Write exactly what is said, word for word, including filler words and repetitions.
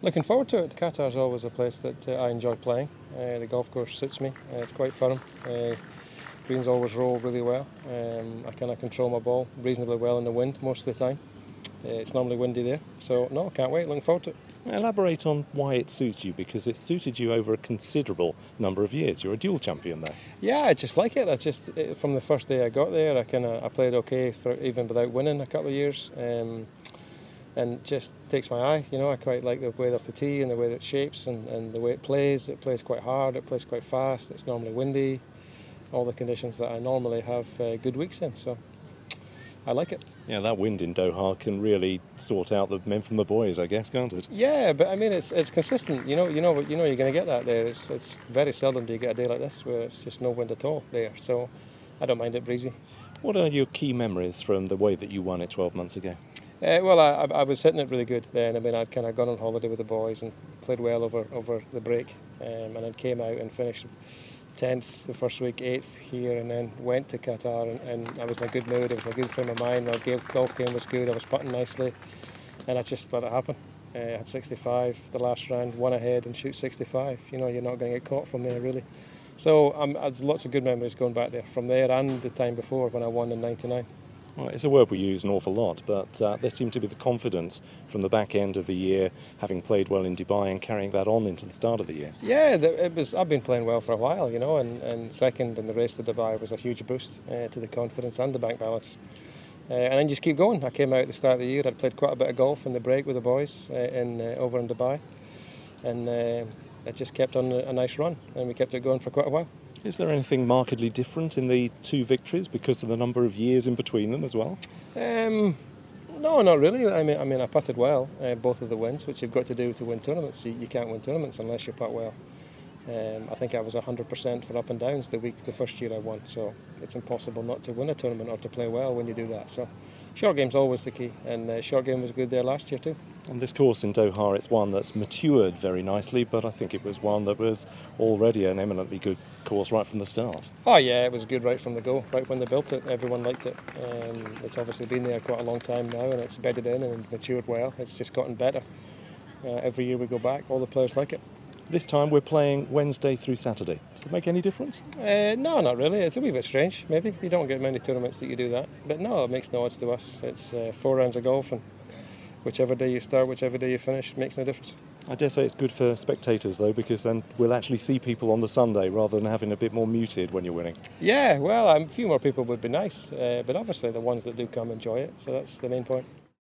Looking forward to it. Qatar's always a place that uh, I enjoy playing. Uh, the golf course suits me. Uh, it's quite firm. Uh, greens always roll really well. Um, I kind of control my ball reasonably well in the wind most of the time. Uh, it's normally windy there, so no, can't wait. Looking forward to it. Elaborate on why it suits you, because it's suited you over a considerable number of years. You're a dual champion there. Yeah, I just like it. I just from the first day I got there, I kind of I played okay for even without winning a couple of years. Um, and just takes my eye, you know. I quite like the way off the tee and the way that it shapes and, and the way it plays. It plays quite hard, it plays quite fast, it's normally windy, all the conditions that I normally have uh, good weeks in, so I like it. Yeah, that wind in Doha can really sort out the men from the boys, I guess, can't it? Yeah, but I mean, it's it's consistent, you know, you know, you know you're going to get that there. It's, it's very seldom do you get a day like this where it's just no wind at all there, so I don't mind it breezy. What are your key memories from the way that you won it twelve months ago? Uh, well, I, I was hitting it really good then. I mean, I'd kind of gone on holiday with the boys and played well over, over the break, um, and then came out and finished tenth the first week, eighth here, and then went to Qatar, and, and I was in a good mood. It was a good frame of mind. My golf game was good. I was putting nicely, and I just let it happen. Uh, I had sixty-five the last round, one ahead, and shoot sixty-five. You know, you're not going to get caught from there really. So um, there's lots of good memories going back there from there and the time before when I won in ninety-nine. Well, it's a word we use an awful lot, but uh, there seemed to be the confidence from the back end of the year, having played well in Dubai and carrying that on into the start of the year. Yeah, it was. I've been playing well for a while, you know, and, and second in the race to Dubai was a huge boost uh, to the confidence and the bank balance. Uh, and then just keep going. I came out at the start of the year. I'd played quite a bit of golf in the break with the boys uh, in uh, over in Dubai, and uh, it just kept on a, a nice run, and we kept it going for quite a while. Is there anything markedly different in the two victories because of the number of years in between them as well? Um, no, not really. I mean, I mean, I putted well, uh, both of the wins, which you've got to do to win tournaments. You, you can't win tournaments unless you putt well. Um, I think I was one hundred percent for up and downs the week, the first year I won. So it's impossible not to win a tournament or to play well when you do that. So short game's always the key, and uh, short game was good there last year too. On this course in Doha, it's one that's matured very nicely, but I think it was one that was already an eminently good course right from the start. Oh yeah, it was good right from the go. Right when they built it, everyone liked it. Um, it's obviously been there quite a long time now, and it's bedded in and matured well. It's just gotten better. Uh, every year we go back, all the players like it. This time we're playing Wednesday through Saturday. Does it make any difference? Uh, no, not really. It's a wee bit strange, maybe. You don't get many tournaments that you do that. But no, it makes no odds to us. It's uh, four rounds of golf, and whichever day you start, whichever day you finish, makes no difference. I dare say it's good for spectators, though, because then we'll actually see people on the Sunday rather than having a bit more muted when you're winning. Yeah, well, a few more people would be nice, uh, but obviously the ones that do come enjoy it, so that's the main point.